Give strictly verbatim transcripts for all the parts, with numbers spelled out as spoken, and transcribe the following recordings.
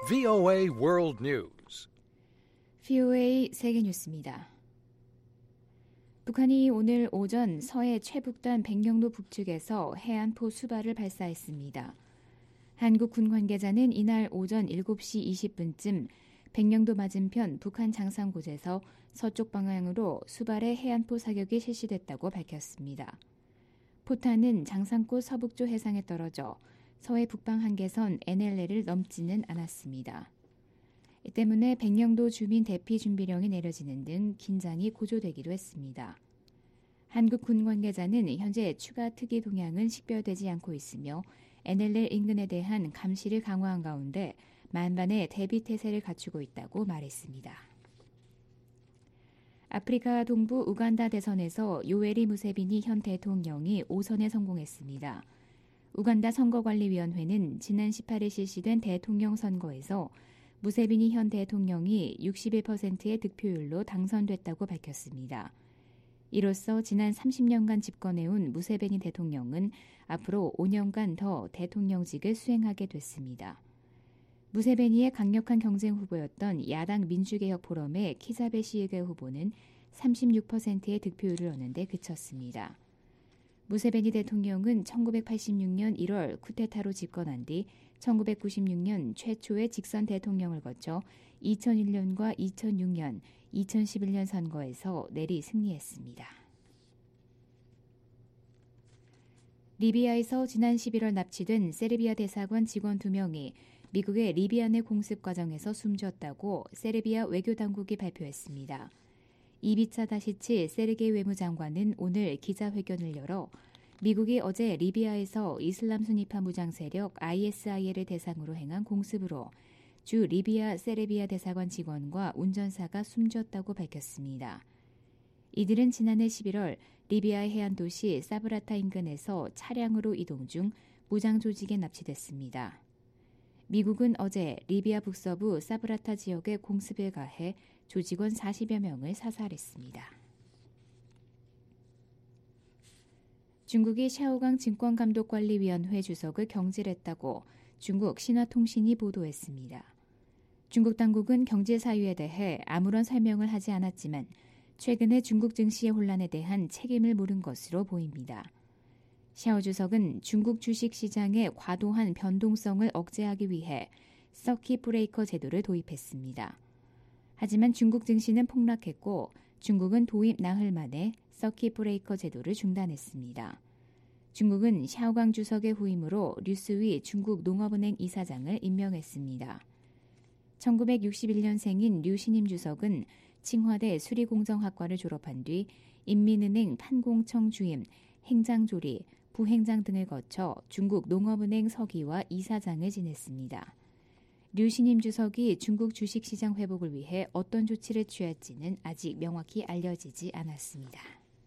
브이오에이 World News. 브이오에이 세계 뉴스입니다. 북한이 오늘 오전 서해 최북단 백령도 북측에서 해안포 수발을 발사했습니다. 한국 군 관계자는 이날 오전 일곱 시 이십 분쯤 백령도 맞은편 북한 장산곳에서 서쪽 방향으로 수발의 해안포 사격이 실시됐다고 밝혔습니다. 포탄은 장산곳 서북쪽 해상에 떨어져 서해 북방 한계선 엔엘엘을 넘지는 않았습니다. 이 때문에 백령도 주민 대피 준비령이 내려지는 등 긴장이 고조되기도 했습니다. 한국 군 관계자는 현재 추가 특이 동향은 식별되지 않고 있으며 엔엘엘 인근에 대한 감시를 강화한 가운데 만반의 대비 태세를 갖추고 있다고 말했습니다. 아프리카 동부 우간다 대선에서 요웨리 무세비니 현 대통령이 오 선에 성공했습니다. 우간다 선거관리위원회는 지난 십팔 일 실시된 대통령 선거에서 무세비니 현 대통령이 육십일 퍼센트의 득표율로 당선됐다고 밝혔습니다. 이로써 지난 삼십 년간 집권해온 무세베니 대통령은 앞으로 오 년간 더 대통령직을 수행하게 됐습니다. 무세베니의 강력한 경쟁 후보였던 야당 민주개혁 포럼의 키자베 시에게 후보는 삼십육 퍼센트의 득표율을 얻는 데 그쳤습니다. 무세베니 대통령은 천구백팔십육 년 일월 쿠데타로 집권한 뒤 천구백구십육 년 최초의 직선 대통령을 거쳐 이천일 년과 이천육 년, 이천십일 년 선거에서 내리 승리했습니다. 리비아에서 지난 십일월 납치된 세르비아 대사관 직원 두 명이 미국의 리비아 내 공습 과정에서 숨졌다고 세르비아 외교당국이 발표했습니다. 이비차 다시치 세르게이 외무장관은 오늘 기자회견을 열어 미국이 어제 리비아에서 이슬람 순위파 무장 세력 아이에스아이엘을 대상으로 행한 공습으로 주 리비아 세르비아 대사관 직원과 운전사가 숨졌다고 밝혔습니다. 이들은 지난해 십일월 리비아의 해안 도시 사브라타 인근에서 차량으로 이동 중 무장 조직에 납치됐습니다. 미국은 어제 리비아 북서부 사브라타 지역에 공습을 가해 조직원 사십여 명을 사살했습니다. 중국이 샤오강 증권감독관리위원회 주석을 경질했다고 중국 신화통신이 보도했습니다. 중국 당국은 경질 사유에 대해 아무런 설명을 하지 않았지만 최근에 중국 증시의 혼란에 대한 책임을 물은 것으로 보입니다. 샤오 주석은 중국 주식시장의 과도한 변동성을 억제하기 위해 서킷 브레이커 제도를 도입했습니다. 하지만 중국 증시는 폭락했고 중국은 도입 나흘 만에 서킷 브레이커 제도를 중단했습니다. 중국은 샤오강 주석의 후임으로 류스위 중국 농업은행 이사장을 임명했습니다. 천구백육십일 년생인 류 신임 주석은 칭화대 수리공정학과를 졸업한 뒤 인민은행 판공청 주임, 행장조리, 부행장 등을 거쳐 중국 농업은행 서기와 이사장을 지냈습니다. 류 신임 주석이 중국 주식시장 회복을 위해 어떤 조치를 취할지는 아직 명확히 알려지지 않았습니다.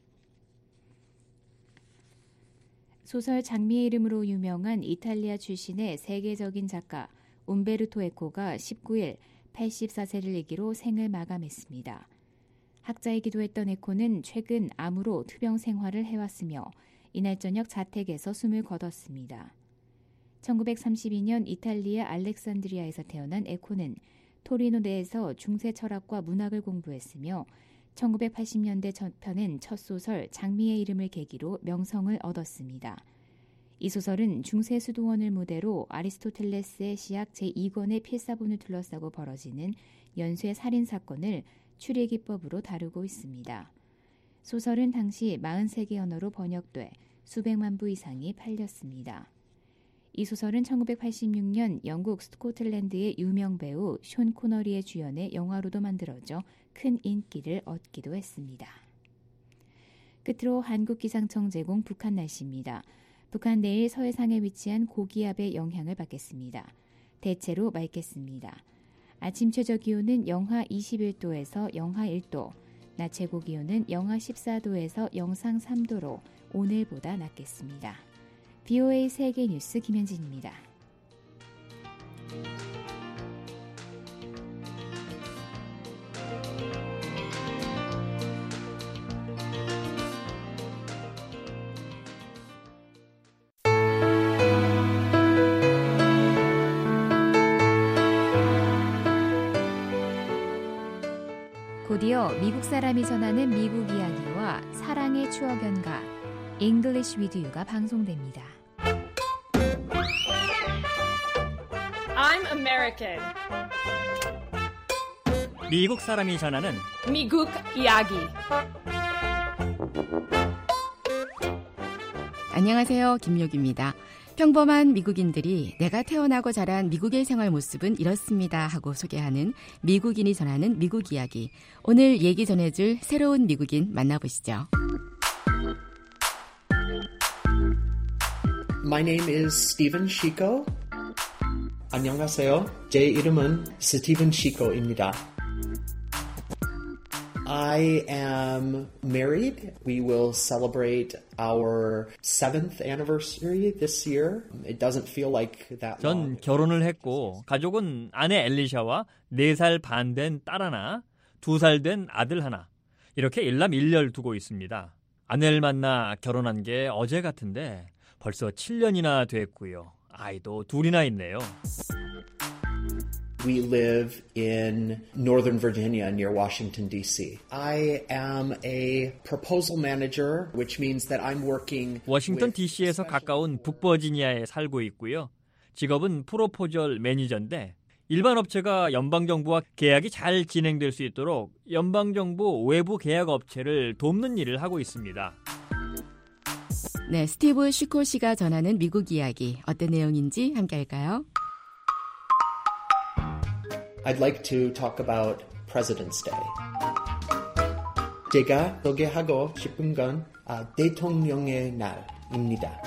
소설 장미의 이름으로 유명한 이탈리아 출신의 세계적인 작가 움베르토 에코가 십구 일 팔십사 세를 일기로 생을 마감했습니다. 학자이기도 했던 에코는 최근 암으로 투병 생활을 해왔으며 이날 저녁 자택에서 숨을 거뒀습니다. 천구백삼십이 년 이탈리아 알렉산드리아에서 태어난 에코는 토리노 내에서 중세 철학과 문학을 공부했으며 천구백팔십 년대 펴낸 첫 소설 장미의 이름을 계기로 명성을 얻었습니다. 이 소설은 중세 수도원을 무대로 아리스토텔레스의 시약 제이 권의 필사본을 둘러싸고 벌어지는 연쇄 살인 사건을 추리기법으로 다루고 있습니다. 소설은 당시 사십세 개 언어로 번역돼 수백만 부 이상이 팔렸습니다. 이 소설은 천구백팔십육 년 영국 스코틀랜드의 유명 배우 숀 코너리의 주연의 영화로도 만들어져 큰 인기를 얻기도 했습니다. 끝으로 한국기상청 제공 북한 날씨입니다. 북한 내일 서해상에 위치한 고기압의 영향을 받겠습니다. 대체로 맑겠습니다. 아침 최저 기온은 영하 이십일 도에서 영하 일 도, 낮 최고 기온은 영하 십사 도에서 영상 삼 도로 오늘보다 낮겠습니다. 브이오에이 세계 뉴스 김현진입니다. 미국 사람이 전하는 미국 이야기와 사랑의 추억 연가 English with You가 방송됩니다. I'm American. 미국 사람이 전하는 미국 이야기. 안녕하세요. 김욕입니다. 평범한 미국인들이 내가 태어나고 자란 미국의 생활 모습은 이렇습니다 하고 소개하는 미국인이 전하는 미국 이야기. 오늘 얘기 전해줄 새로운 미국인 만나보시죠. My name is Steven Chico. 안녕하세요. 제 이름은 스티븐 시코입니다. I am married. We will celebrate our seventh anniversary this year. It doesn't feel like that 전 long. 결혼을 했고 가족은 아내 엘리샤와 네 살 반 된 딸 하나, 두 살 된 아들 하나 이렇게 일남일녀를 두고 있습니다. 아내를 만나 결혼한 게 어제 같은데 벌써 칠 년이나 됐고요. 아이도 둘이나 있네요. We live in Northern Virginia near Washington, D C. I am a proposal manager, which means that I'm working 워싱턴 with 디씨에서 가까운 북버지니아에 살고 있고요. 직업은 프로포절 매니저인데 일반 업체가 연방정부와 계약이 잘 진행될 수 있도록 연방정부 외부 계약 업체를 돕는 일을 하고 있습니다. 네, 스티브 시코 씨가 전하는 미국 이야기 어떤 내용인지 함께 할까요? I'd like to talk about President's Day. 제가 소개하고 싶은 건 아, 대통령의 날입니다.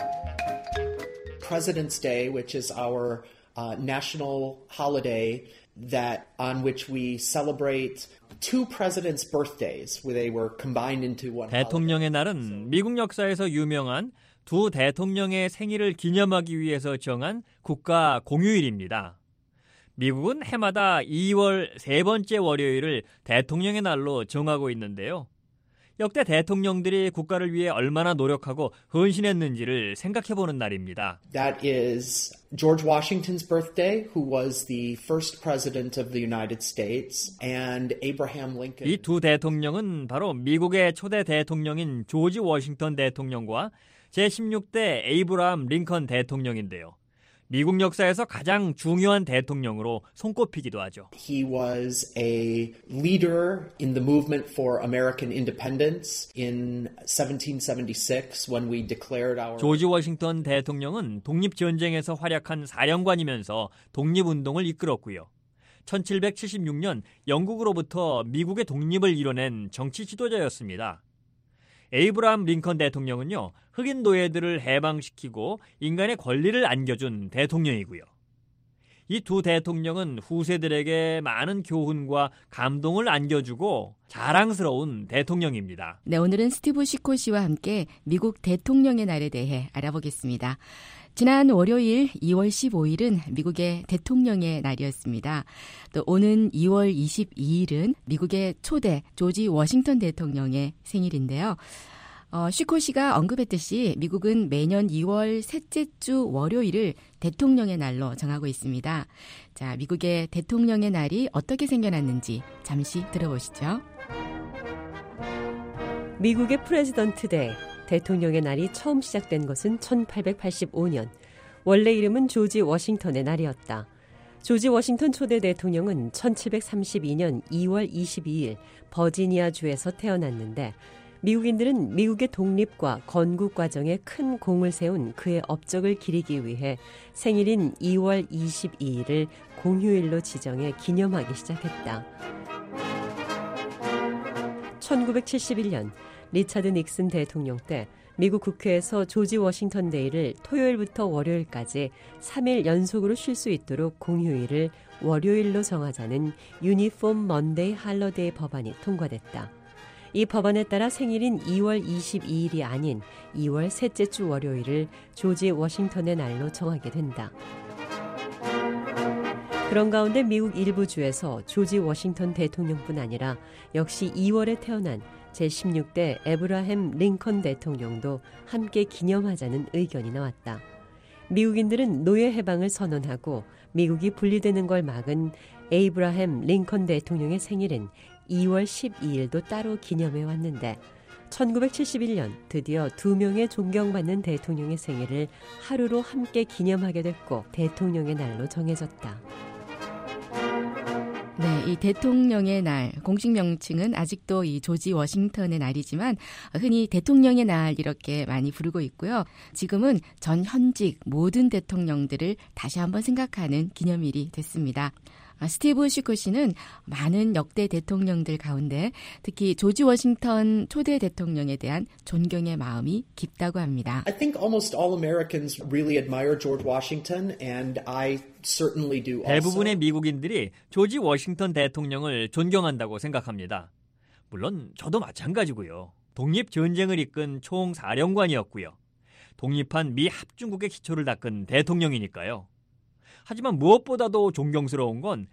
President's Day, which is our uh, national holiday that on which we celebrate two presidents' birthdays, where they were combined into one holiday. 대통령의 날은 미국 역사에서 유명한 두 대통령의 생일을 기념하기 위해서 정한 국가 공휴일입니다. 미국은 해마다 이월 세 번째 월요일을 대통령의 날로 정하고 있는데요. 역대 대통령들이 국가를 위해 얼마나 노력하고 헌신했는지를 생각해보는 날입니다. That is George Washington's birthday, who was the first president of the United States, and Abraham Lincoln. 이 두 대통령은 바로 미국의 초대 대통령인 조지 워싱턴 대통령과 제십육 대 에이브라함 링컨 대통령인데요. 미국 역사에서 가장 중요한 대통령으로 손꼽히기도 하죠. He was a leader in the movement for American independence in seventeen seventy-six when we declared our... 조지 워싱턴 대통령은 독립전쟁에서 활약한 사령관이면서 독립운동을 이끌었고요. 천칠백칠십육 년 영국으로부터 미국의 독립을 이뤄낸 정치 지도자였습니다. 에이브라함 링컨 대통령은요, 흑인 노예들을 해방시키고 인간의 권리를 안겨준 대통령이고요. 이 두 대통령은 후세들에게 많은 교훈과 감동을 안겨주고 자랑스러운 대통령입니다. 네, 오늘은 스티브 시코 씨와 함께 미국 대통령의 날에 대해 알아보겠습니다. 지난 월요일 이월 십오일은 미국의 대통령의 날이었습니다. 또 오는 이월 이십이일은 미국의 초대 조지 워싱턴 대통령의 생일인데요. 어, 시코 씨가 언급했듯이 미국은 매년 이월 셋째 주 월요일을 대통령의 날로 정하고 있습니다. 자, 미국의 대통령의 날이 어떻게 생겨났는지 잠시 들어보시죠. 미국의 프레지던트 데이, 대통령의 날이 처음 시작된 것은 천팔백팔십오 년. 원래 이름은 조지 워싱턴의 날이었다. 조지 워싱턴 초대 대통령은 천칠백삼십이 년 이월 이십이일 버지니아주에서 태어났는데 미국인들은 미국의 독립과 건국 과정에 큰 공을 세운 그의 업적을 기리기 위해 생일인 이월 이십이일을 공휴일로 지정해 기념하기 시작했다. 천구백칠십일 년 리차드 닉슨 대통령 때 미국 국회에서 조지 워싱턴 데이를 토요일부터 월요일까지 삼 일 연속으로 쉴 수 있도록 공휴일을 월요일로 정하자는 유니폼 먼데이 할러데이 법안이 통과됐다. 이 법안에 따라 생일인 이월 이십이일이 아닌 이월 셋째 주 월요일을 조지 워싱턴의 날로 정하게 된다. 그런 가운데 미국 일부 주에서 조지 워싱턴 대통령뿐 아니라 역시 이월에 태어난 제십육 대 에브라햄 링컨 대통령도 함께 기념하자는 의견이 나왔다. 미국인들은 노예 해방을 선언하고 미국이 분리되는 걸 막은 에이브라햄 링컨 대통령의 생일은 이월 십이일도 따로 기념해 왔는데 천구백칠십일 년 드디어 두 명의 존경받는 대통령의 생일을 하루로 함께 기념하게 됐고 대통령의 날로 정해졌다. 네, 이 대통령의 날, 공식 명칭은 아직도 이 조지 워싱턴의 날이지만 흔히 대통령의 날 이렇게 많이 부르고 있고요. 지금은 전 현직 모든 대통령들을 다시 한번 생각하는 기념일이 됐습니다. 스티브 시코 씨는 많은 역대 대통령들 가운데 특히 조지 워싱턴 초대 대통령에 대한 존경의 마음이 깊다고 합니다. I think almost all Americans really admire George Washington, and I certainly do also. 대부분의 미국인들이 조지 워싱턴 대통령을 존경한다고 생각합니다. 물론 저도 마찬가지고요. 독립전쟁을 이끈 총사령관이었고요. 독립한 미 합중국의 기초를 닦은 대통령이니까요. 하지만 무엇보다도 존경스러운 건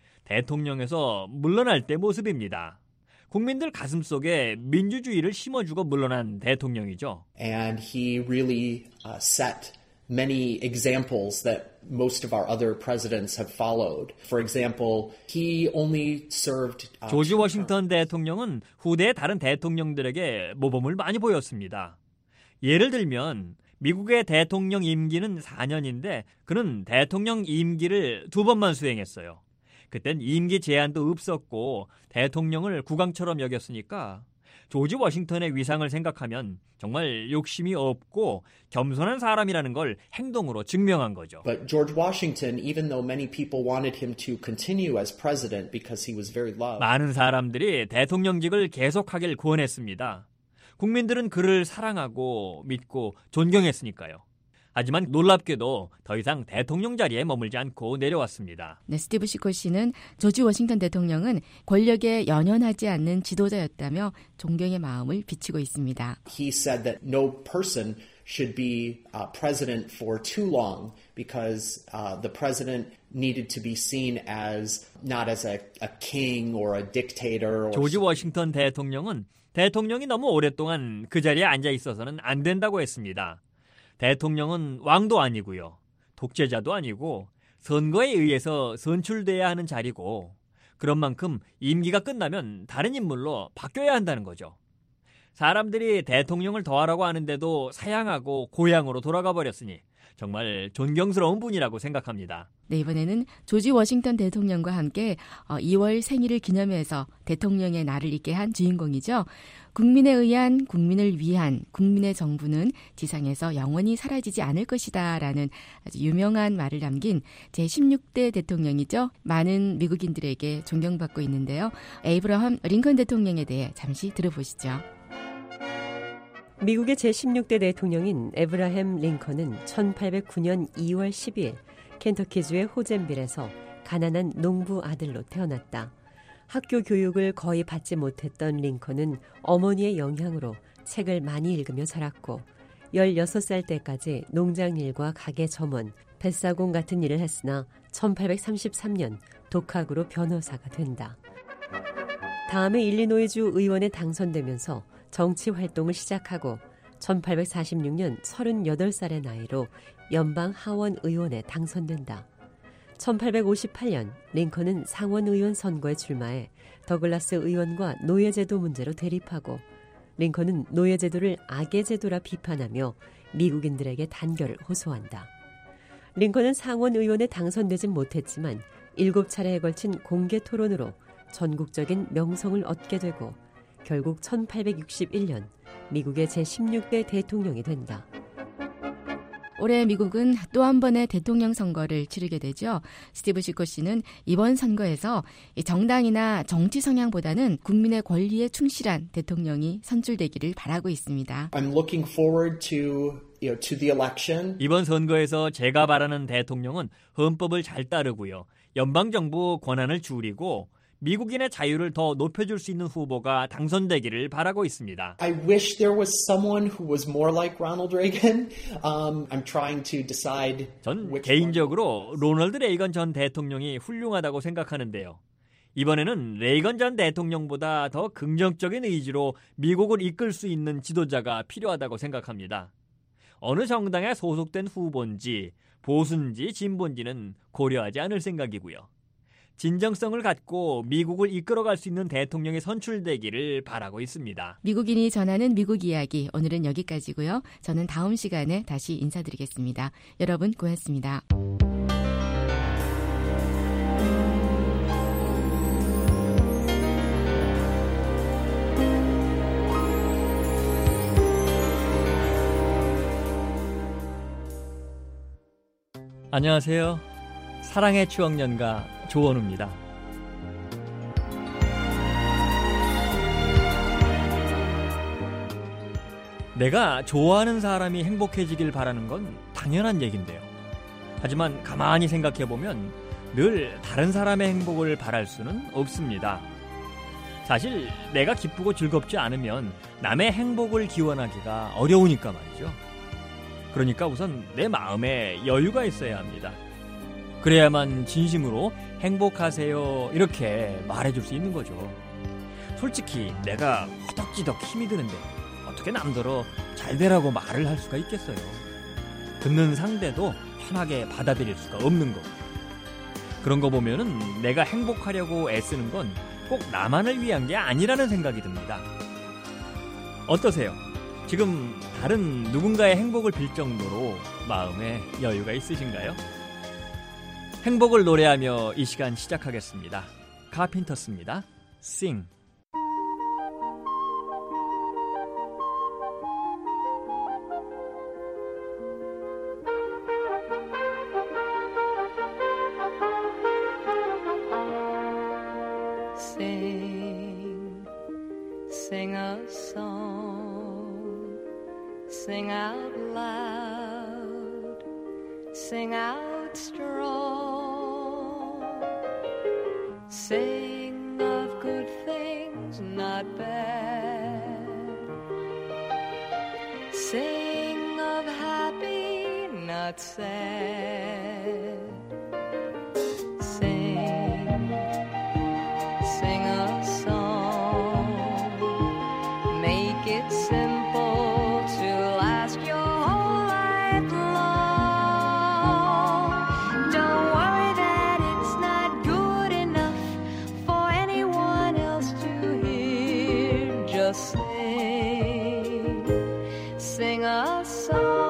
대통령에서 물러날 때 모습입니다. 국민들 가슴속에 민주주의를 심어주고 물러난 대통령이죠. And he really uh, set many examples that most of our other presidents have followed. For example, he only served uh, 조지 워싱턴 대통령은 후대의 다른 대통령들에게 모범을 많이 보였습니다. 예를 들면 미국의 대통령 임기는 사 년인데 그는 대통령 임기를 두 번만 수행했어요. 그땐 임기 제한도 없었고 대통령을 국왕처럼 여겼으니까 조지 워싱턴의 위상을 생각하면 정말 욕심이 없고 겸손한 사람이라는 걸 행동으로 증명한 거죠. But George Washington, even though many people wanted him to continue as president because he was very loved. 많은 사람들이 대통령직을 계속하길 권했습니다. 국민들은 그를 사랑하고 믿고 존경했으니까요. 하지만 놀랍게도 더 이상 대통령 자리에 머물지 않고 내려왔습니다. 네, 스티브 시코 씨는 조지 워싱턴 대통령은 권력에 연연하지 않는 지도자였다며 존경의 마음을 비치고 있습니다. He said that no person should be uh, president for too long because uh, the president needed to be seen as not as a, a king or a dictator. Or... 조지 워싱턴 대통령은 대통령이 너무 오랫동안 그 자리에 앉아 있어서는 안 된다고 했습니다. 대통령은 왕도 아니고요. 독재자도 아니고 선거에 의해서 선출돼야 하는 자리고 그런 만큼 임기가 끝나면 다른 인물로 바뀌어야 한다는 거죠. 사람들이 대통령을 더하라고 하는데도 사양하고 고향으로 돌아가 버렸으니 정말 존경스러운 분이라고 생각합니다. 네, 이번에는 조지 워싱턴 대통령과 함께 이월 생일을 기념해서 대통령의 날을 있게 한 주인공이죠. 국민에 의한, 국민을 위한, 국민의 정부는 지상에서 영원히 사라지지 않을 것이다 라는 아주 유명한 말을 남긴 제십육 대 대통령이죠. 많은 미국인들에게 존경받고 있는데요. 에이브러함 링컨 대통령에 대해 잠시 들어보시죠. 미국의 제십육 대 대통령인 에브라햄 링컨은 천팔백구 년 이월 십이일 켄터키주의 호젠빌에서 가난한 농부 아들로 태어났다. 학교 교육을 거의 받지 못했던 링컨은 어머니의 영향으로 책을 많이 읽으며 자랐고 열여섯 살 때까지 농장일과 가게 점원, 뱃사공 같은 일을 했으나 천팔백삼십삼 년 독학으로 변호사가 된다. 다음에 일리노이주 의원에 당선되면서 정치 활동을 시작하고 천팔백사십육 년 서른여덟 살의 나이로 연방 하원 의원에 당선된다. 천팔백오십팔 년 링컨은 상원 의원 선거에 출마해 더글라스 의원과 노예제도 문제로 대립하고 링컨은 노예제도를 악의 제도라 비판하며 미국인들에게 단결을 호소한다. 링컨은 상원 의원에 당선되진 못했지만 일곱 차례에 걸친 공개 토론으로 전국적인 명성을 얻게 되고 결국 천팔백육십일 년 미국의 제십육 대 대통령이 된다. 올해 미국은 또 한 번의 대통령 선거를 치르게 되죠. 스티브 시코 씨는 이번 선거에서 정당이나 정치 성향보다는 국민의 권리에 충실한 대통령이 선출되기를 바라고 있습니다. I'm looking forward to, you know, to the election. 이번 선거에서 제가 바라는 대통령은 헌법을 잘 따르고요. 연방정부 권한을 줄이고 미국인의 자유를 더 높여줄 수 있는 후보가 당선되기를 바라고 있습니다. I wish there was someone who was more like Ronald Reagan. Um, I'm trying to decide. 전 개인적으로 로널드 레이건 전 대통령이 훌륭하다고 생각하는데요. 이번에는 레이건 전 대통령보다 더 긍정적인 의지로 미국을 이끌 수 있는 지도자가 필요하다고 생각합니다. 어느 정당에 소속된 후보인지 보수인지 진보인지는 고려하지 않을 생각이고요. 진정성을 갖고 미국을 이끌어갈 수 있는 대통령이 선출되기를 바라고 있습니다. 미국인이 전하는 미국 이야기, 오늘은 여기까지고요. 저는 다음 시간에 다시 인사드리겠습니다. 여러분 고맙습니다. 안녕하세요. 사랑의 추억연가 조원우입니다. 내가 좋아하는 사람이 행복해지길 바라는 건 당연한 얘긴데요. 하지만 가만히 생각해보면 늘 다른 사람의 행복을 바랄 수는 없습니다. 사실 내가 기쁘고 즐겁지 않으면 남의 행복을 기원하기가 어려우니까 말이죠. 그러니까 우선 내 마음에 여유가 있어야 합니다. 그래야만 진심으로 행복하세요 이렇게 말해줄 수 있는 거죠. 솔직히 내가 허덕지덕 힘이 드는데 어떻게 남더러 잘 되라고 말을 할 수가 있겠어요. 듣는 상대도 편하게 받아들일 수가 없는 거. 그런 거 보면은 내가 행복하려고 애쓰는 건 꼭 나만을 위한 게 아니라는 생각이 듭니다. 어떠세요? 지금 다른 누군가의 행복을 빌 정도로 마음에 여유가 있으신가요? 행복을 노래하며 이 시간 시작하겠습니다. 카펜터스입니다. Sing. Sing, sing a song, sing out loud, sing out strong, sing of good things, not bad, sing of happy, not sad, sing. Sing a song, make it simple to last your whole life long. Don't worry that it's not good enough for anyone else to hear. Just sing, sing a song.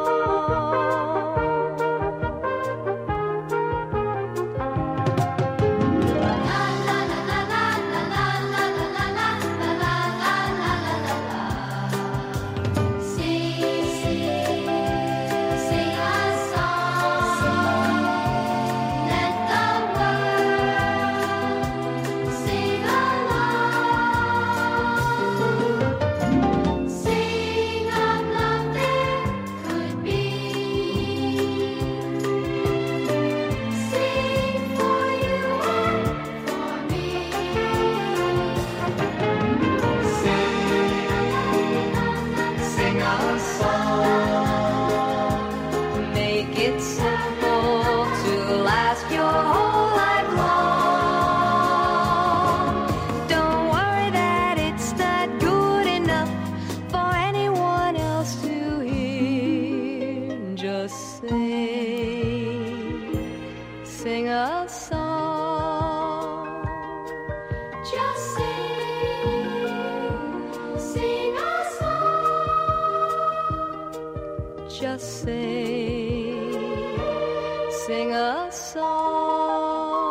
Just sing, sing a song.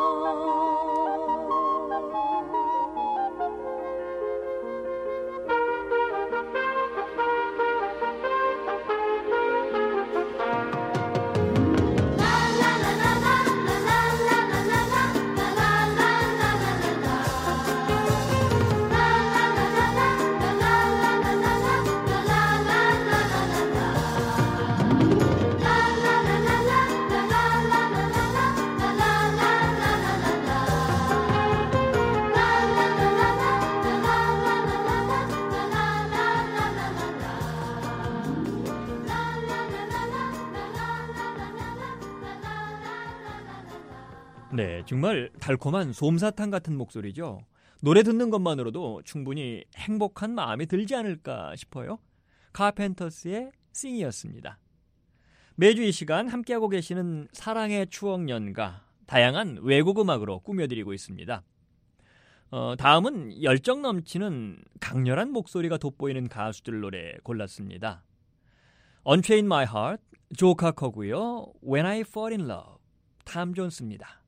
네, 정말 달콤한 솜사탕 같은 목소리죠. 노래 듣는 것만으로도 충분히 행복한 마음이 들지 않을까 싶어요. 카펜터스의 싱이었습니다. 매주 이 시간 함께하고 계시는 사랑의 추억 연가 다양한 외국 음악으로 꾸며드리고 있습니다. 어, 다음은 열정 넘치는 강렬한 목소리가 돋보이는 가수들 노래 골랐습니다. Unchain My Heart, 조 카커고요. When I Fall in Love, 탐 존스입니다.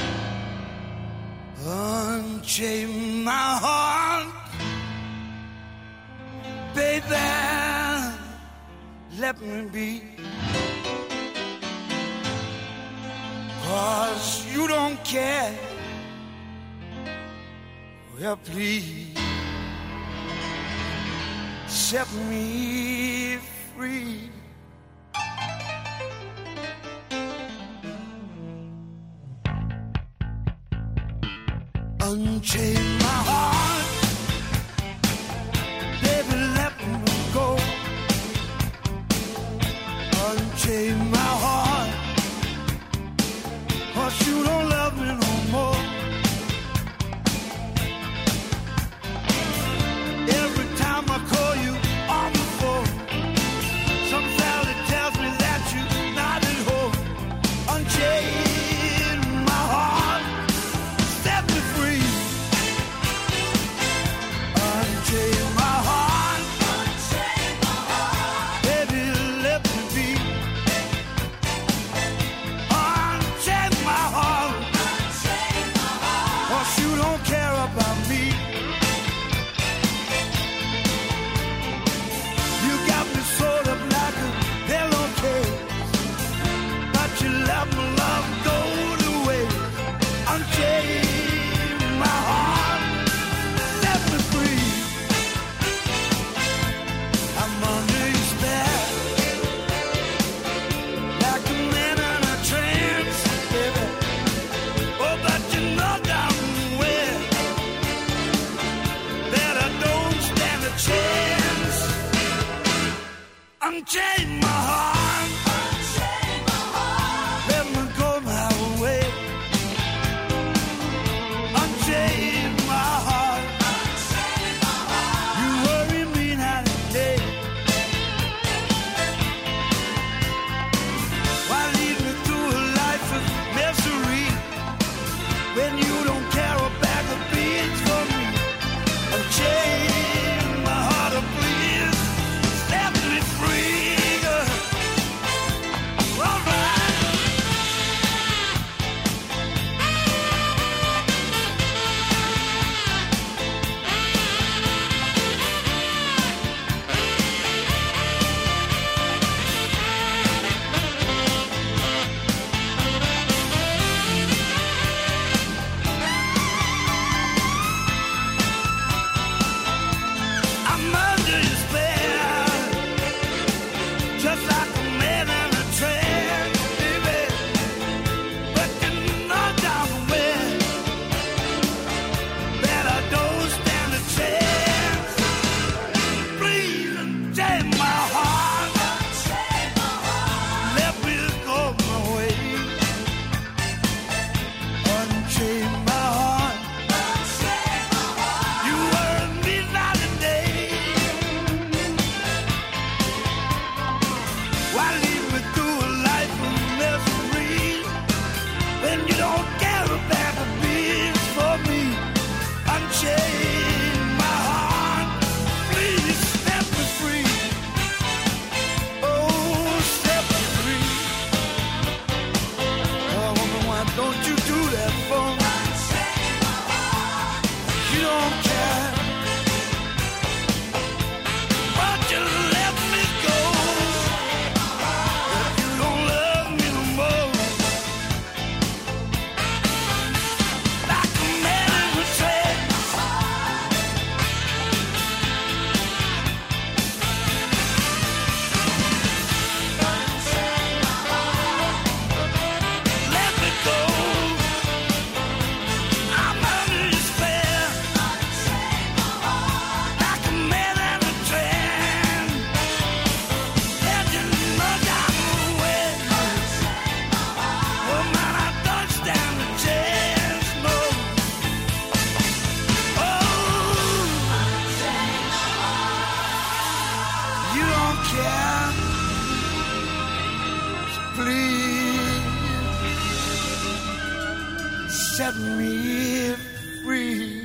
Unchain my heart, baby, let me be. 'Cause you don't care. Well, please set me free. Unchain my heart, baby, let me go. Unchain my heart, 'cause you don't love me no more. Every time I call you on the phone, some valley tells me that you're not at home. Unchain my heart, set me free. set me free.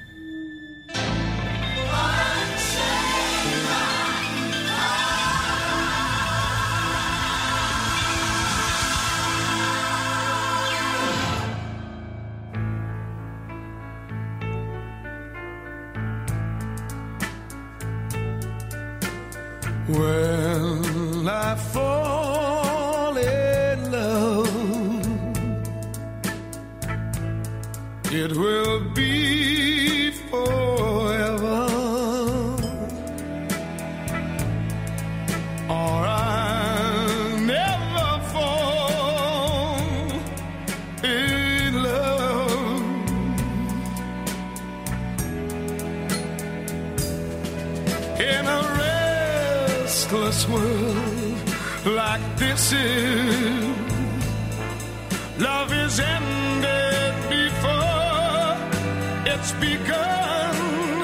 When I fall in love, it will be forever, or I'll never fall in love. In a restless world like this is, love is ended before it's begun,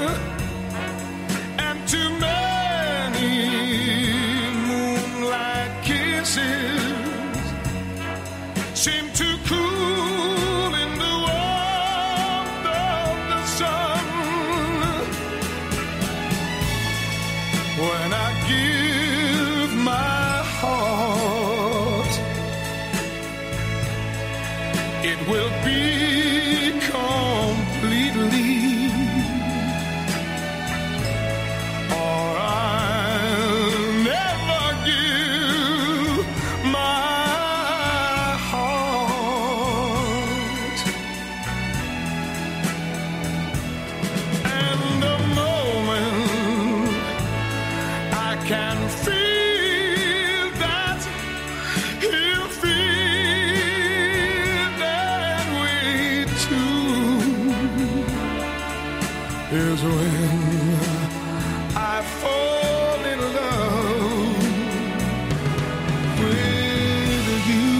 and too many moonlight kisses seem to cool in the warmth of the sun. When I give my heart, it will be completely, or I'll never give my heart. And the moment I can feel that he'll feel that way too, is when I fall in love with you.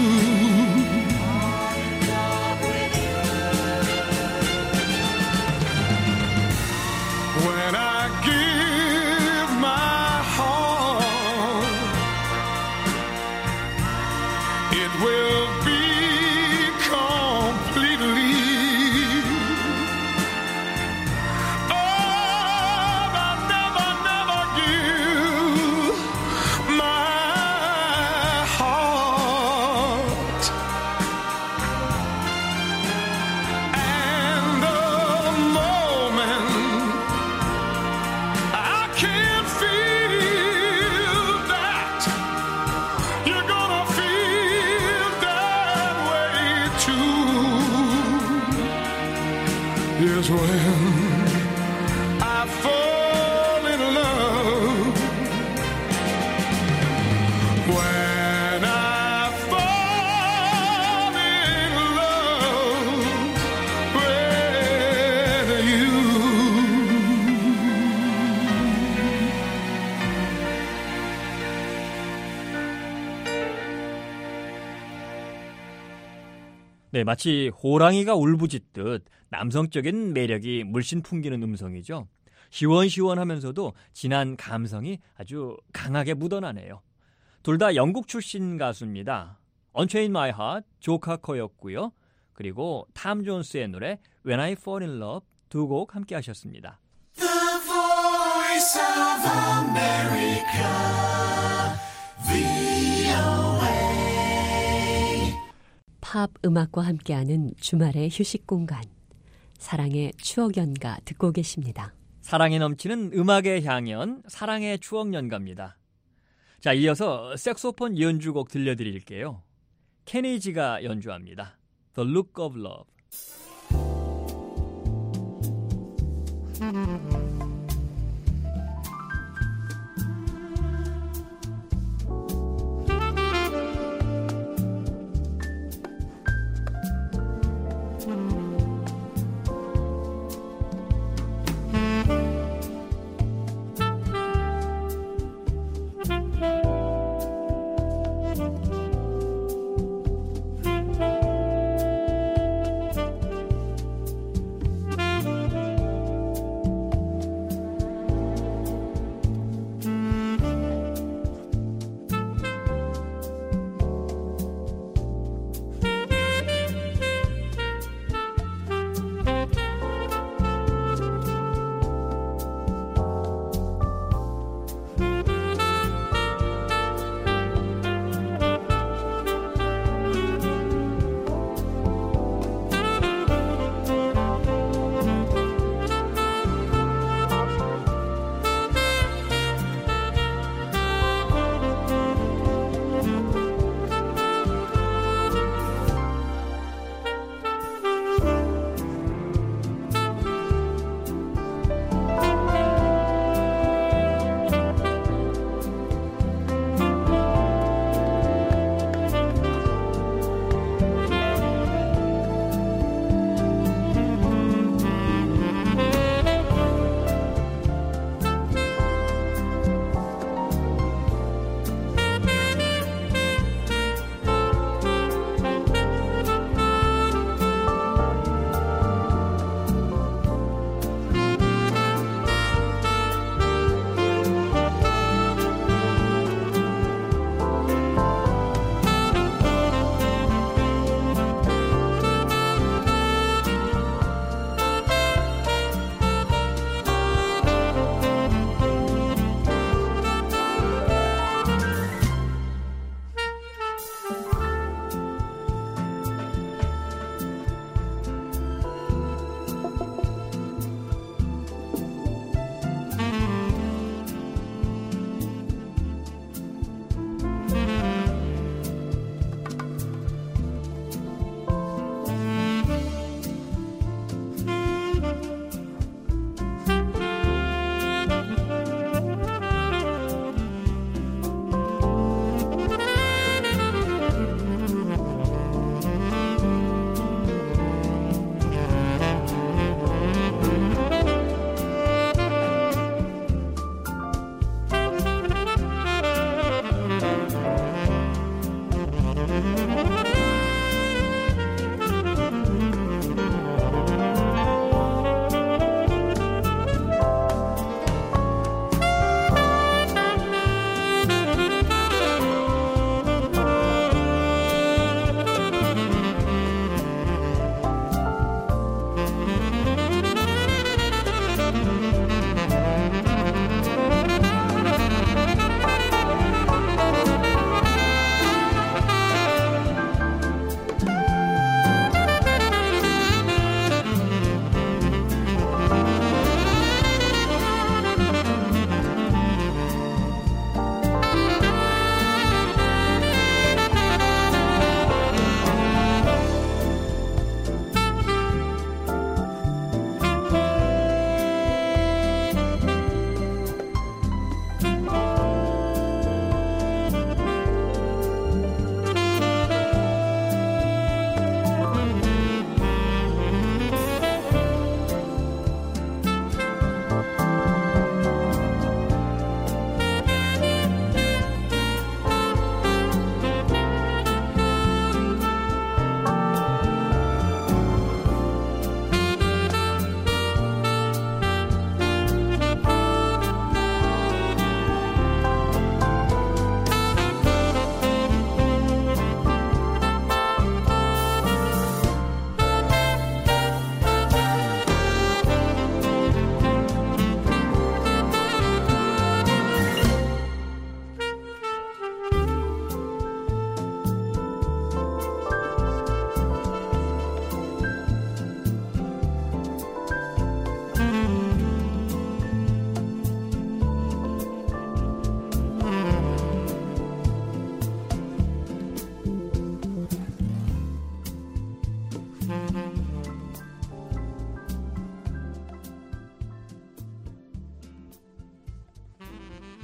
When I give my heart, it will be completely, oh, I'll never, never give my heart. And the moment I can feel that you're gonna feel that way too, is when I fall in love. When I fall in love with you. 네, 마치 호랑이가 울부짖듯 남성적인 매력이 물씬 풍기는 음성이죠. 시원시원하면서도 진한 감성이 아주 강하게 묻어나네요. 둘 다 영국 출신 가수입니다. Unchain My Heart, 조 카커였고요. 그리고 탐 존스의 노래 When I Fall in Love 두 곡 함께 하셨습니다. The Voice of America, 브이오에이. 팝 음악과 함께하는 주말의 휴식 공간, 사랑의 추억 연가 듣고 계십니다. 사랑이 넘치는 음악의 향연, 사랑의 추억 연가입니다. 자, 이어서 색소폰 연주곡 들려드릴게요. 케니지가 연주합니다. The Look of Love.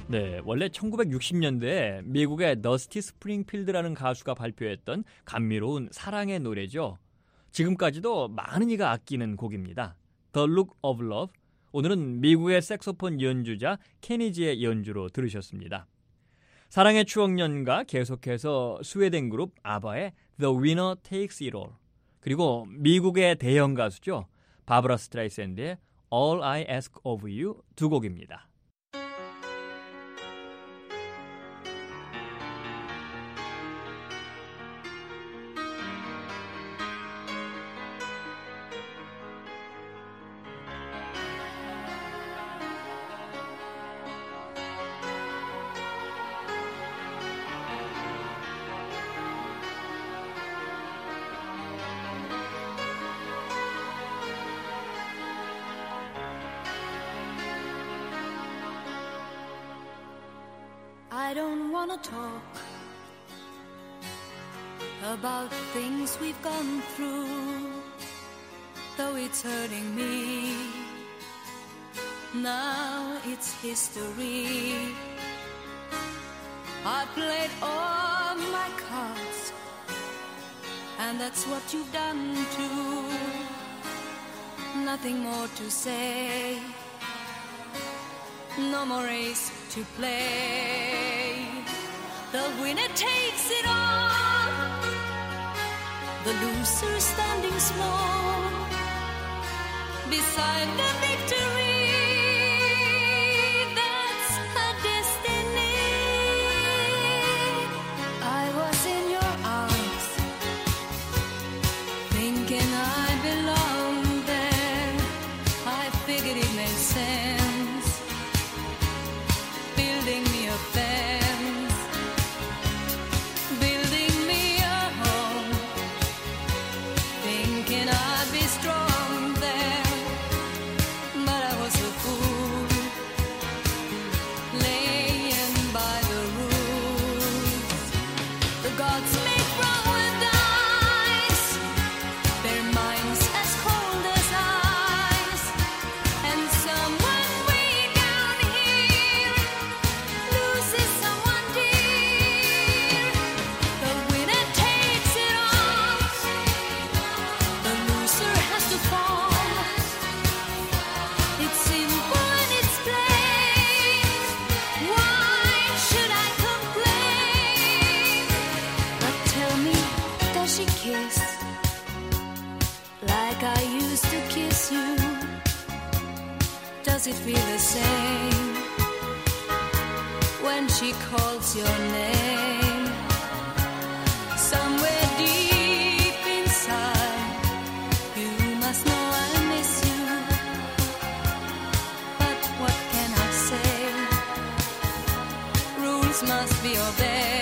네, 원래 천구백육십 년대에 미국의 더스티 스프링필드라는 가수가 발표했던 감미로운 사랑의 노래죠. 지금까지도 많은 이가 아끼는 곡입니다. The Look of Love. 오늘은 미국의 색소폰 연주자 케니지의 연주로 들으셨습니다. 사랑의 추억연가 계속해서 스웨덴 그룹 아바의 The Winner Takes It All, 그리고 미국의 대형 가수죠. 바브라 스트라이샌드의 All I Ask of You 두 곡입니다. I don't wanna talk about things we've gone through, though it's hurting me. Now it's history. I played all my cards, and that's what you've done too. Nothing more to say, no more race to play. The winner takes it all, the loser standing small beside the victory. That's her destiny. I was in your arms, thinking I belonged there. I figured it made sense, building me a fence, building me a home, thinking I'd be strong there. But I was a fool, laying by the rules. The gods make wrong with dice, their minds as cold as ice, and someone way down here loses someone dear. The winner takes it all, the loser has to fall. It's simple and it's plain. Why should I complain? But tell me, does she kiss like I used to kiss you? Does it feel the same when she calls your name? Somewhere deep inside, you must know I miss you. But what can I say? Rules must be obeyed.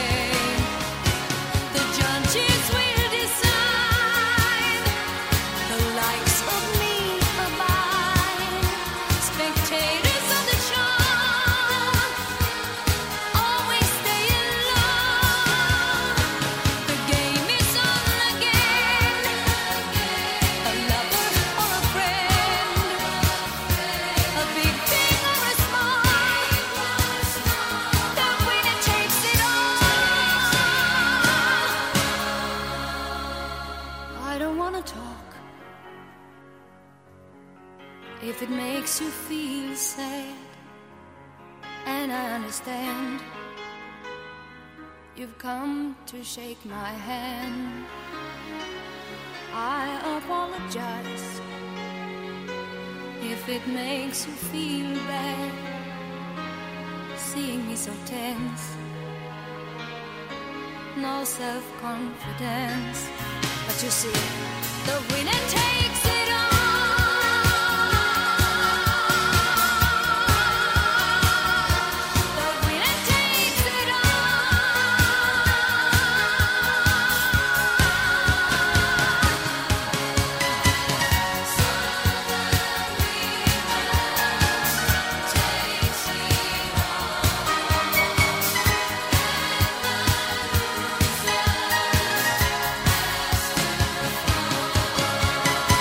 The judges will decide, the likes of me abide. Spectators of the show always stay alone. The game is on again, a lover or a friend, a big thing or a small, the winner takes it all. I don't wanna talk if it makes you feel sad, and I understand. You've come to shake my hand. I apologize if it makes you feel bad, seeing me so tense, no self-confidence. But you see, the winner takes it all. The winner takes it all.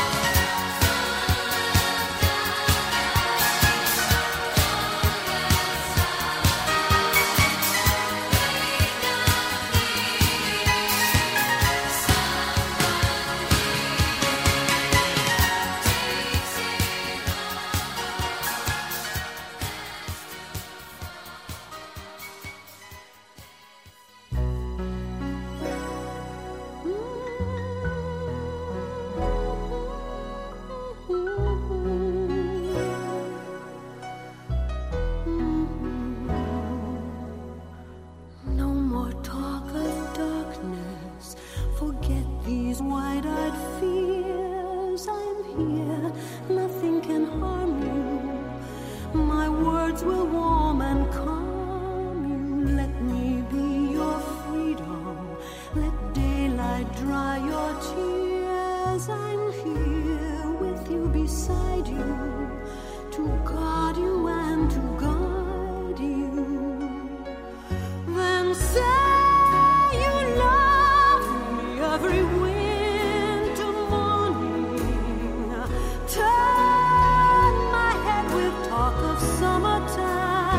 these wide-eyed fears. I'm here, nothing can harm you. My words will warm and calm you. Let me be your freedom. Let daylight dry your tears. I'm here with you, beside you, to guard you and to guide you. Then say you love me every winter morning. Turn my head with talk of summertime.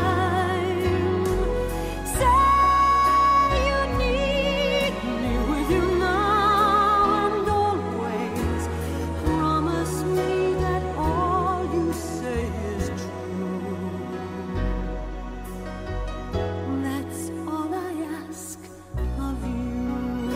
Say you need me with you now and always. Promise me that all you say is true. That's all I ask of you.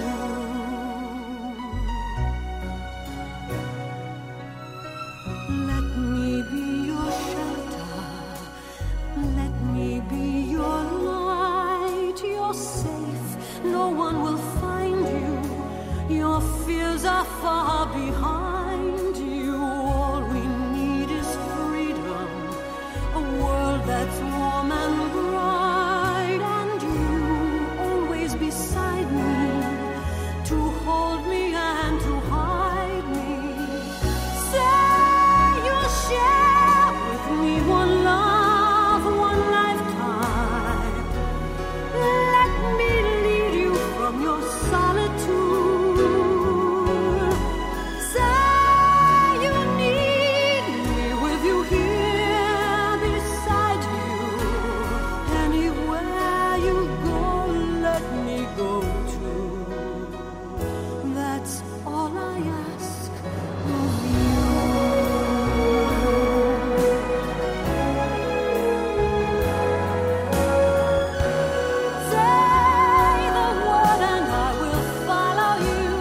Let me be your shelter. Let me be your light. You're safe. No one will find you. Your fears are far behind you. All we need is freedom. A world that's warm and bright. And you always beside me, to hold me and to hide me. Say you'll share with me one love, one lifetime. Let me lead you from your solitude. Say you need me with you here beside you. Anywhere you go, let me go too. That's all I ask of you. Say the word and I will follow you.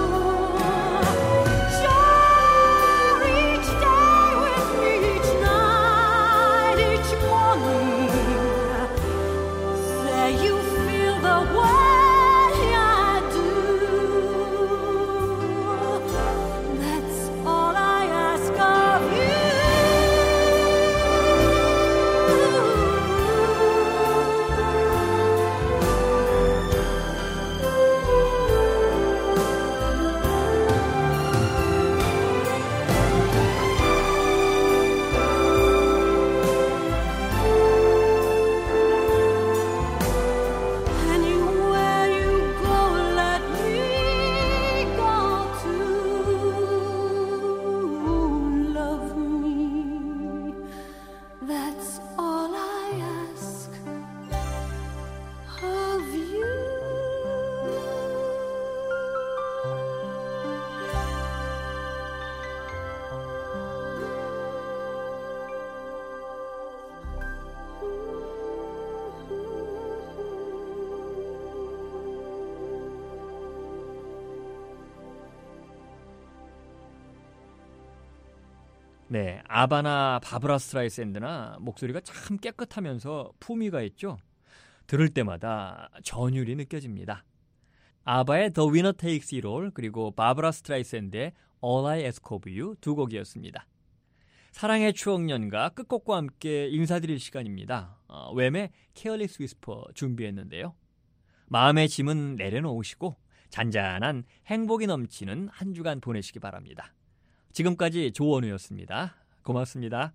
Share each day with me, each night, each morning. Say you feel the way I do. That's all I ask of you. Anywhere you go, let me go too. Love me. That's all I ask of you. 네, 아바나 바브라 스트라이샌드나 목소리가 참 깨끗하면서 품위가 있죠. 들을 때마다 전율이 느껴집니다. 아바의 The Winner Takes It All 그리고 바브라 스트라이샌드의 All I Ask of You 두 곡이었습니다. 사랑의 추억년과 끝곡과 함께 인사드릴 시간입니다. 어, 웸의 Careless Whisper 준비했는데요. 마음의 짐은 내려놓으시고 잔잔한 행복이 넘치는 한 주간 보내시기 바랍니다. 지금까지 조원우였습니다. 고맙습니다.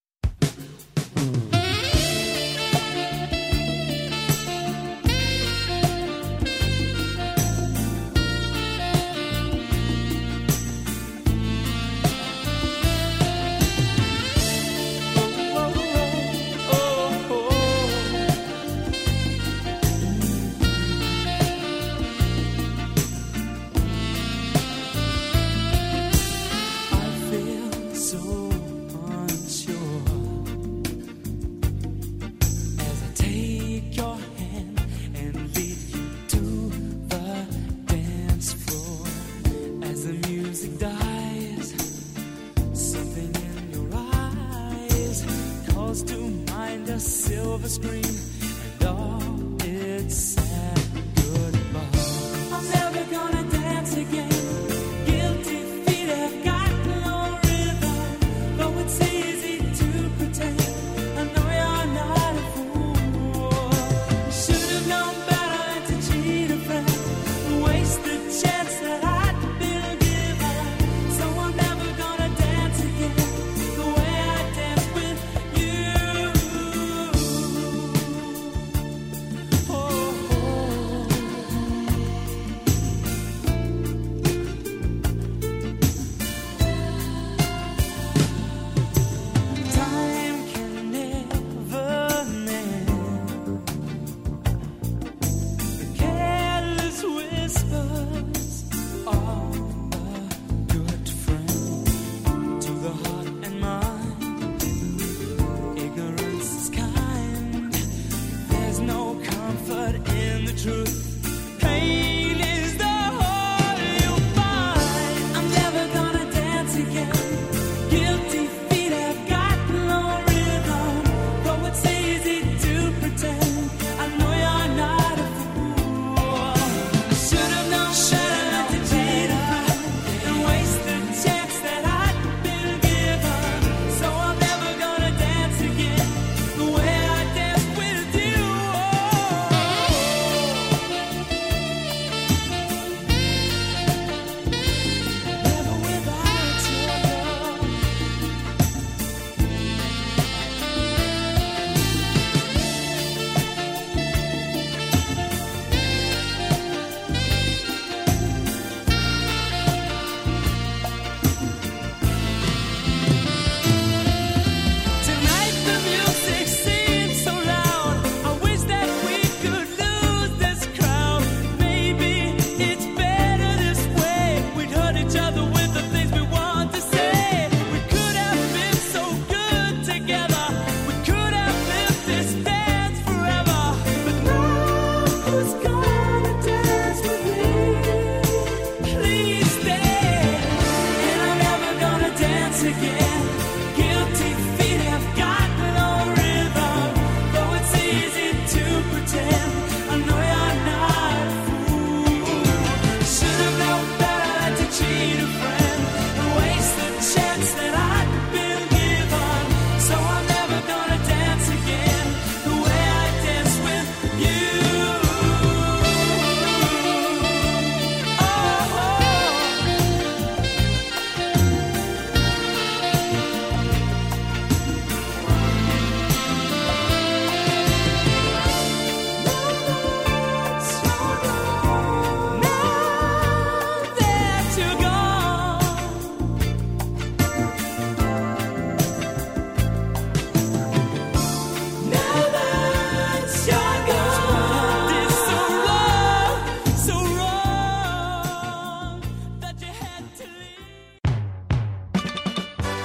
silver screen and all its sad goodbye. I'm never gonna dance again.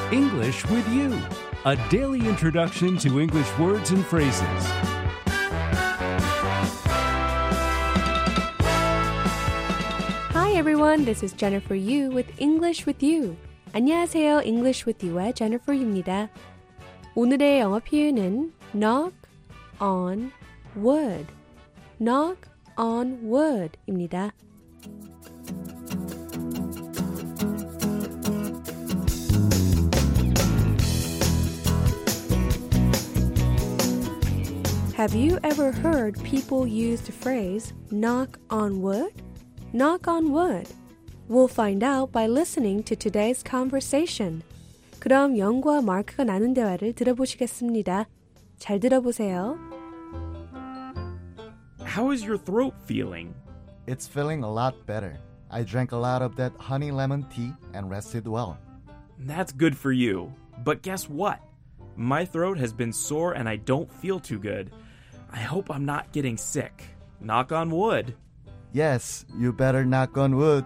English with You, a daily introduction to English words and phrases. Hi everyone, this is Jennifer Yu with English with You. 안녕하세요, English with You의 Jennifer Yu입니다. 오늘의 영어 표현은 knock on wood, knock on wood입니다. Have you ever heard people use the phrase knock on wood? Knock on wood. We'll find out by listening to today's conversation. 그럼 영과 마크가 나눈 대화를 들어보시겠습니다. 잘 들어보세요. How is your throat feeling? It's feeling a lot better. I drank a lot of that honey lemon tea and rested well. That's good for you. But guess what? My throat has been sore and I don't feel too good. I hope I'm not getting sick. Knock on wood. Yes, you better knock on wood.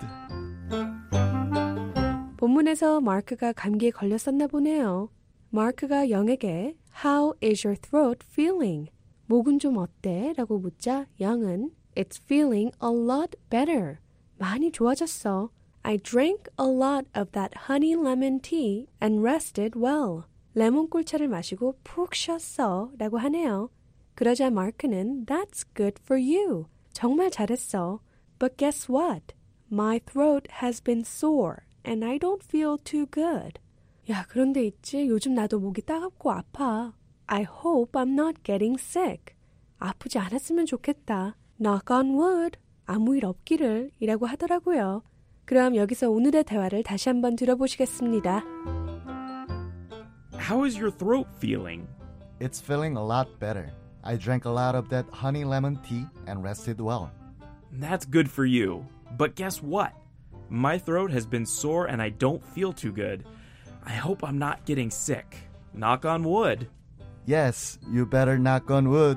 본문에서 마크가 감기에 걸렸었나 보네요. 마크가 영에게 How is your throat feeling? 목은 좀 어때? 라고 묻자 영은 It's feeling a lot better. 많이 좋아졌어. I drank a lot of that honey lemon tea and rested well. 레몬 꿀차를 마시고 푹 쉬었어 라고 하네요. 그러자 마크는 That's good for you. 정말 잘했어. But guess what? My throat has been sore and I don't feel too good. 야, 그런데 있지. 요즘 나도 목이 따갑고 아파. I hope I'm not getting sick. 아프지 않았으면 좋겠다. Knock on wood. 아무 일 없기를 이라고 하더라고요. 그럼 여기서 오늘의 대화를 다시 한번 들어보시겠습니다. How is your throat feeling? It's feeling a lot better. I drank a lot of that honey lemon tea and rested well. That's good for you. But guess what? My throat has been sore and I don't feel too good. I hope I'm not getting sick. Knock on wood. Yes, you better knock on wood.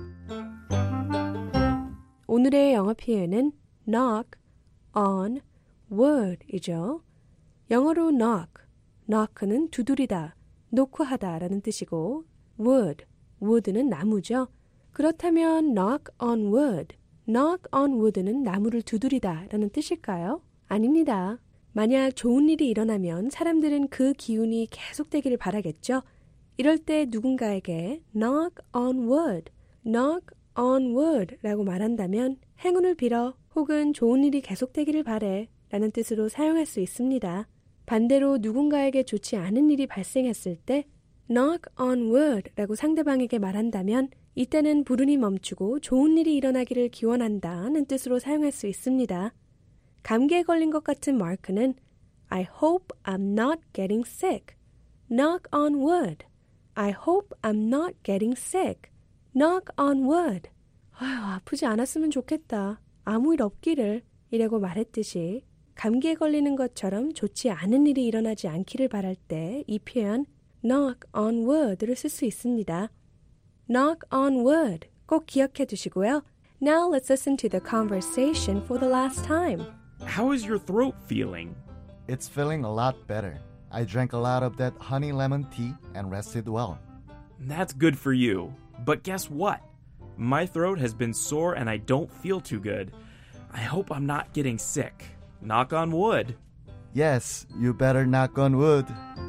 오늘의 영어 표현은 knock on wood이죠. 영어로 knock, knock는 두드리다, 노크하다 라는 뜻이고 wood, wood는 나무죠. 그렇다면 knock on wood, knock on wood는 나무를 두드리다 라는 뜻일까요? 아닙니다. 만약 좋은 일이 일어나면 사람들은 그 기운이 계속되기를 바라겠죠. 이럴 때 누군가에게 knock on wood, knock on wood 라고 말한다면 행운을 빌어 혹은 좋은 일이 계속되기를 바래 라는 뜻으로 사용할 수 있습니다. 반대로 누군가에게 좋지 않은 일이 발생했을 때 knock on wood 라고 상대방에게 말한다면 이때는 불운이 멈추고 좋은 일이 일어나기를 기원한다는 뜻으로 사용할 수 있습니다. 감기에 걸린 것 같은 마크는 I hope I'm not getting sick. Knock on wood. I hope I'm not getting sick. Knock on wood. 아휴, 아프지 않았으면 좋겠다. 아무 일 없기를 이라고 말했듯이 감기에 걸리는 것처럼 좋지 않은 일이 일어나지 않기를 바랄 때 이 표현 knock on wood를 쓸 수 있습니다. knock on wood 꼭 기억해 두시고요. Now let's listen to the conversation for the last time. How is your throat feeling? It's feeling a lot better. I drank a lot of that honey lemon tea and rested well. That's good for you. But guess what? My throat has been sore and I don't feel too good. I hope I'm not getting sick. Knock on wood. Yes, you better knock on wood.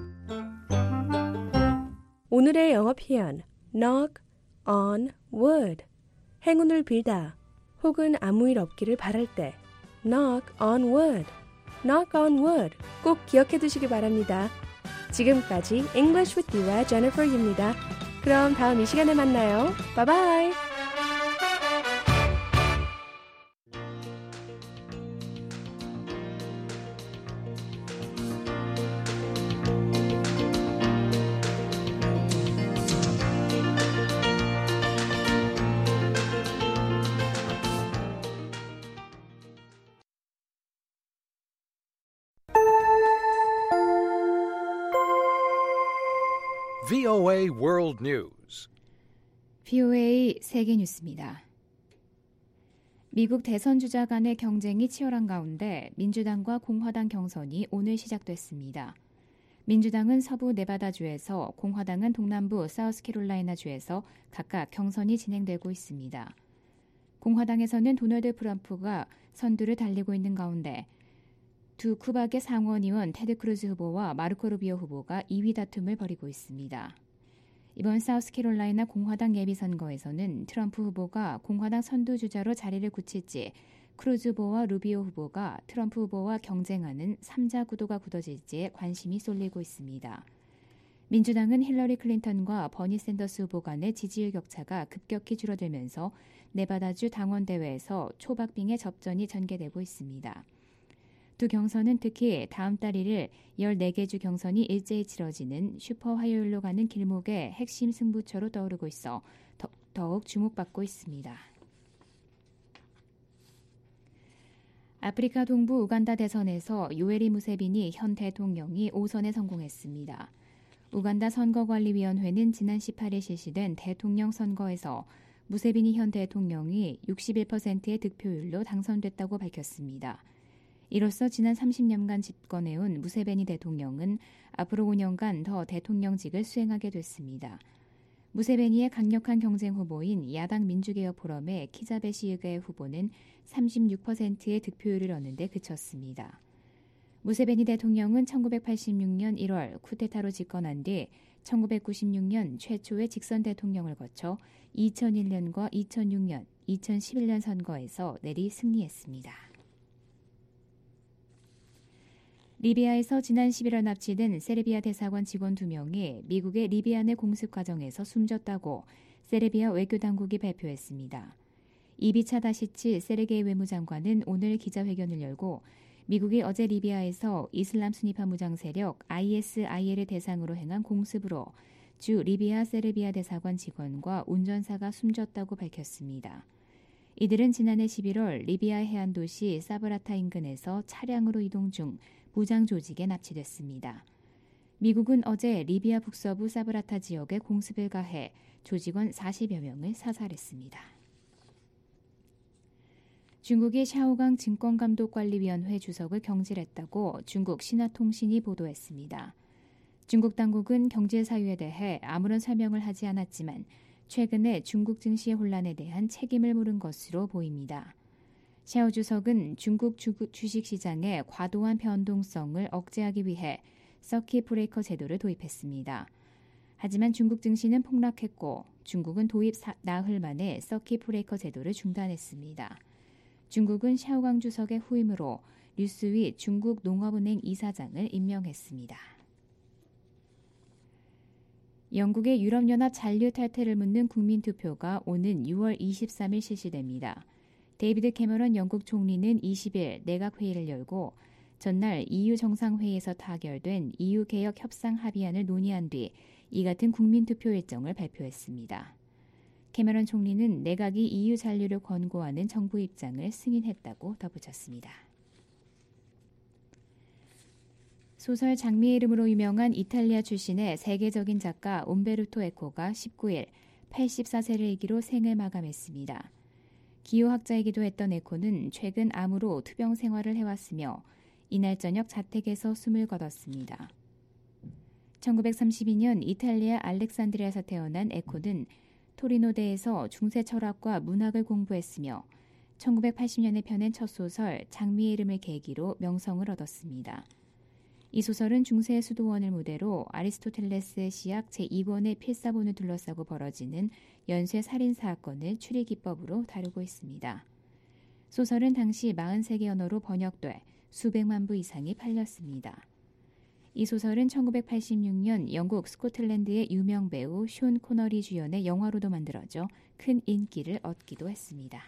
오늘의 영어 표현 knock on wood. 행운을 빌다 혹은 아무 일 없기를 바랄 때 knock on wood. knock on wood. 꼭 기억해 두시기 바랍니다. 지금까지 English with You의 Jennifer Yu입니다. 그럼 다음 이 시간에 만나요. 바이바이. 브이오에이 World News. 브이오에이 세계 뉴스입니다. 미국 대선 주자 간의 경쟁이 치열한 가운데 민주당과 공화당 경선이 오늘 시작됐습니다. 민주당은 서부 네바다주에서, 공화당은 동남부 사우스캐롤라이나주에서 각각 경선이 진행되고 있습니다. 공화당에서는 도널드 트럼프가 선두를 달리고 있는 가운데 두 쿠박의 상원의원 테드 크루즈 후보와 마르코 루비오 후보가 이 위 다툼을 벌이고 있습니다. 이번 사우스캐롤라이나 공화당 예비선거에서는 트럼프 후보가 공화당 선두주자로 자리를 굳힐지, 크루즈 후보와 루비오 후보가 트럼프 후보와 경쟁하는 삼자 구도가 굳어질지에 관심이 쏠리고 있습니다. 민주당은 힐러리 클린턴과 버니 샌더스 후보 간의 지지율 격차가 급격히 줄어들면서 네바다주 당원대회에서 초박빙의 접전이 전개되고 있습니다. 두 경선은 특히 다음 달 일 일 열네 개 주 경선이 일제히 치러지는 슈퍼 화요일로 가는 길목의 핵심 승부처로 떠오르고 있어 더, 더욱 주목받고 있습니다. 아프리카 동부 우간다 대선에서 요에리 무세비니 현 대통령이 오 선에 성공했습니다. 우간다 선거관리위원회는 지난 십팔 일 실시된 대통령 선거에서 무세비니 현 대통령이 육십일 퍼센트의 득표율로 당선됐다고 밝혔습니다. 이로써 지난 삼십 년간 집권해온 무세베니 대통령은 앞으로 오 년간 더 대통령직을 수행하게 됐습니다. 무세베니의 강력한 경쟁 후보인 야당 민주개혁 포럼의 키자베 시으게 후보는 삼십육 퍼센트의 득표율을 얻는 데 그쳤습니다. 무세베니 대통령은 천구백팔십육 년 일 월 쿠데타로 집권한 뒤 천구백구십육 년 최초의 직선 대통령을 거쳐 이천일 년과 이천육 년, 이천십일 년 선거에서 내리 승리했습니다. 리비아에서 지난 십일 월 납치된 세르비아 대사관 직원 두 명이 미국의 리비아 내 공습 과정에서 숨졌다고 세르비아 외교당국이 발표했습니다. 이비차 다시치 세르게이 외무장관은 오늘 기자회견을 열고 미국이 어제 리비아에서 이슬람 순위파 무장 세력 아이에스아이엘을 대상으로 행한 공습으로 주 리비아 세르비아 대사관 직원과 운전사가 숨졌다고 밝혔습니다. 이들은 지난해 십일 월 리비아 해안 도시 사브라타 인근에서 차량으로 이동 중 무장 조직에 납치됐습니다. 미국은 어제 리비아 북서부 사브라타 지역에 공습을 가해 조직원 사십여 명을 사살했습니다. 중국이 샤오강 증권감독관리위원회 주석을 경질했다고 중국 신화통신이 보도했습니다. 중국 당국은 경질 사유에 대해 아무런 설명을 하지 않았지만 최근에 중국 증시의 혼란에 대한 책임을 물은 것으로 보입니다. 샤오 주석은 중국 주식시장의 과도한 변동성을 억제하기 위해 서킷 브레이커 제도를 도입했습니다. 하지만 중국 증시는 폭락했고 중국은 도입 나흘 만에 서킷 브레이커 제도를 중단했습니다. 중국은 샤오강 주석의 후임으로 류스위 중국 농업은행 이사장을 임명했습니다. 영국의 유럽연합 잔류 탈퇴를 묻는 국민투표가 오는 유월 이십삼 일 실시됩니다. 데이비드 캐머런 영국 총리는 이십 일 내각회의를 열고 전날 이유 정상회의에서 타결된 이유 개혁 협상 합의안을 논의한 뒤 이 같은 국민투표 일정을 발표했습니다. 캐머런 총리는 내각이 이유 잔류를 권고하는 정부 입장을 승인했다고 덧붙였습니다. 소설 장미의 이름으로 유명한 이탈리아 출신의 세계적인 작가 옴베르토 에코가 십구 일 팔십사 세를 일기로 생을 마감했습니다. 기호학자이기도 했던 에코는 최근 암으로 투병 생활을 해왔으며 이날 저녁 자택에서 숨을 거뒀습니다. 천구백삼십이 년 이탈리아 알렉산드리아에서 태어난 에코는 토리노대에서 중세 철학과 문학을 공부했으며 천구백팔십 년에 펴낸 첫 소설 장미의 이름을 계기로 명성을 얻었습니다. 이 소설은 중세의 수도원을 무대로 아리스토텔레스의 시약 제이 권의 필사본을 둘러싸고 벌어지는 연쇄 살인 사건을 추리 기법으로 다루고 있습니다. 소설은 당시 사십세 개 언어로 번역돼 수백만 부 이상이 팔렸습니다. 이 소설은 천구백팔십육 년 영국 스코틀랜드의 유명 배우 숀 코너리 주연의 영화로도 만들어져 큰 인기를 얻기도 했습니다.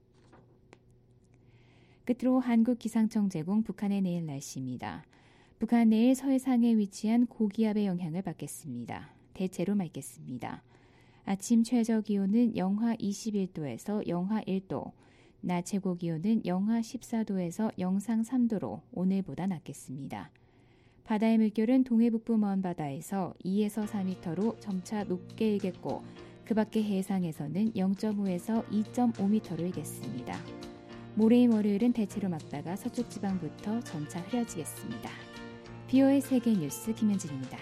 끝으로 한국 기상청 제공 북한의 내일 날씨입니다. 북한 내일 서해상에 위치한 고기압의 영향을 받겠습니다. 대체로 맑겠습니다. 아침 최저 기온은 영하 이십일 도에서 영하 일 도, 낮 최고 기온은 영하 십사 도에서 영상 삼 도로 오늘보다 낮겠습니다. 바다의 물결은 동해북부 먼바다에서 이에서 사 미터로 점차 높게 일겠고 그 밖의 해상에서는 영 점 오에서 이 점 오 미터로 일겠습니다. 모레인 월요일은 대체로 맑다가 서쪽 지방부터 점차 흐려지겠습니다. 비오에이 세계 뉴스 김현진입니다.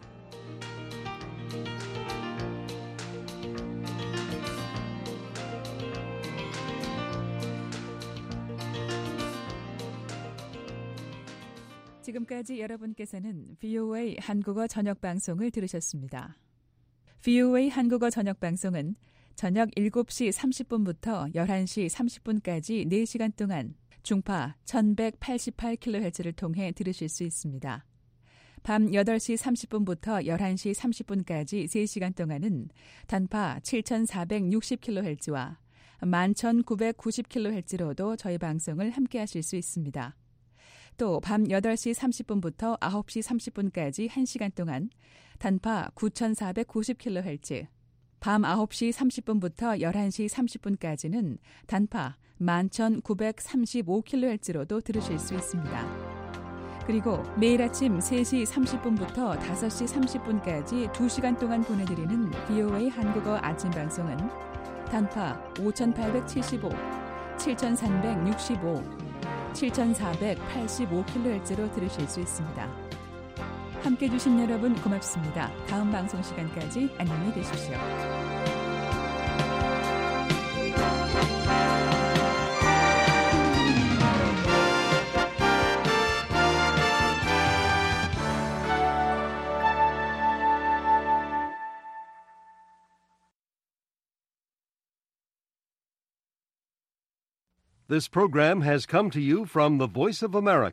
지금까지 여러분께서는 비오에이 한국어 저녁 방송을 들으셨습니다. 비오에이 한국어 저녁 방송은 저녁 일곱 시 삼십 분부터 열한 시 삼십 분까지 네 시간 동안 중파 천백팔십팔 킬로헤르츠를 통해 들으실 수 있습니다. 밤 여덟 시 삼십 분부터 열한 시 삼십 분까지 세 시간 동안은 단파 칠천사백육십 킬로헤르츠와 만 천구백구십 킬로헤르츠로도 저희 방송을 함께 하실 수 있습니다. 또 밤 여덟 시 삼십 분부터 아홉 시 삼십 분까지 한 시간 동안 단파 구천사백구십 킬로헤르츠, 밤 아홉 시 삼십 분부터 열한 시 삼십 분까지는 단파 만 천구백삼십오 킬로헤르츠로도 들으실 수 있습니다. 그리고 매일 아침 세 시 삼십 분부터 다섯 시 삼십 분까지 두 시간 동안 보내드리는 비오에이 한국어 아침 방송은 단파 오천팔백칠십오, 칠천삼백육십오, 칠천사백팔십오 킬로헤르츠로 들으실 수 있습니다. 함께해 주신 여러분 고맙습니다. 다음 방송 시간까지 안녕히 계십시오. This program has come to you from the Voice of America,